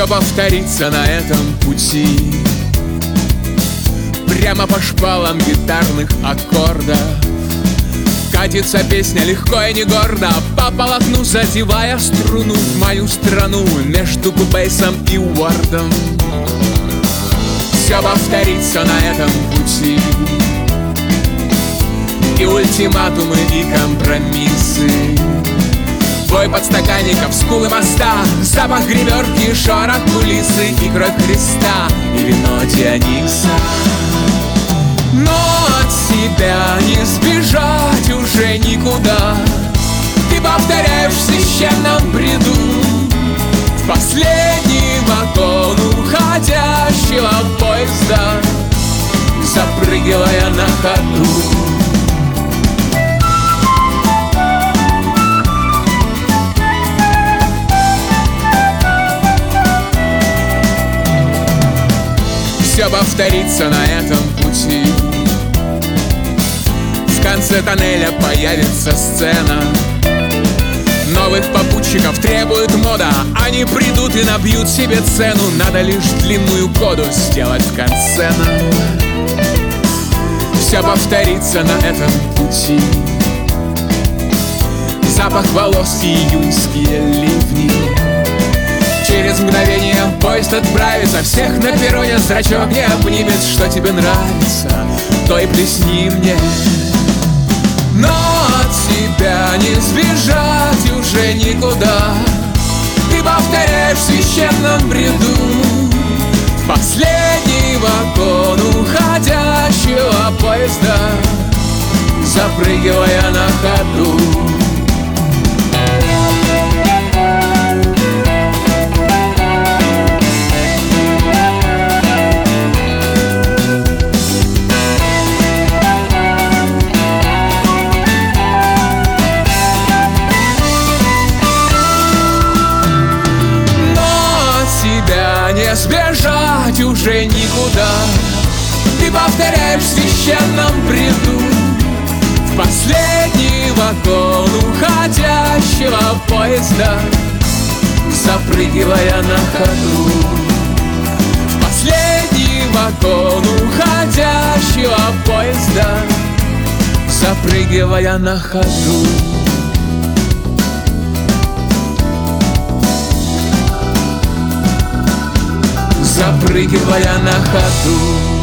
Все повторится на этом пути, прямо по шпалам гитарных аккордов. Катится песня легко и не гордо по полотну, задевая струну в мою страну между кубейсом и уордом. Все повторится на этом пути, и ультиматумы, и компромиссы, бой подстаканников, скулы моста, запах гримерки, шорох кулисы и кровь Христа, и вино Диониса. Но от себя не сбежать уже никуда. Ты повторяешь в священном бреду, в последний вагон уходящего поезда, запрыгивая на ходу. Все повторится на этом пути. В конце тоннеля появится сцена. Новых попутчиков требует мода. Они придут и набьют себе цену. Надо лишь длинную коду сделать в конце нам. Все повторится на этом пути. Запах волос и июньские ливни. Через мгновение поезд отправится, всех на перроне зрачок не обнимет. Что тебе нравится, то и плесни мне. Но от тебя не сбежать уже никуда. Ты повторяешь в священном бреду, в последний вагон уходящего поезда, запрыгивая на ходу. Не сбежать уже никуда. Ты повторяешь в священном бреду, в последний вагон уходящего поезда, запрыгивая на ходу. В последний вагон уходящего поезда, запрыгивая на ходу. Запрыгивая на ходу.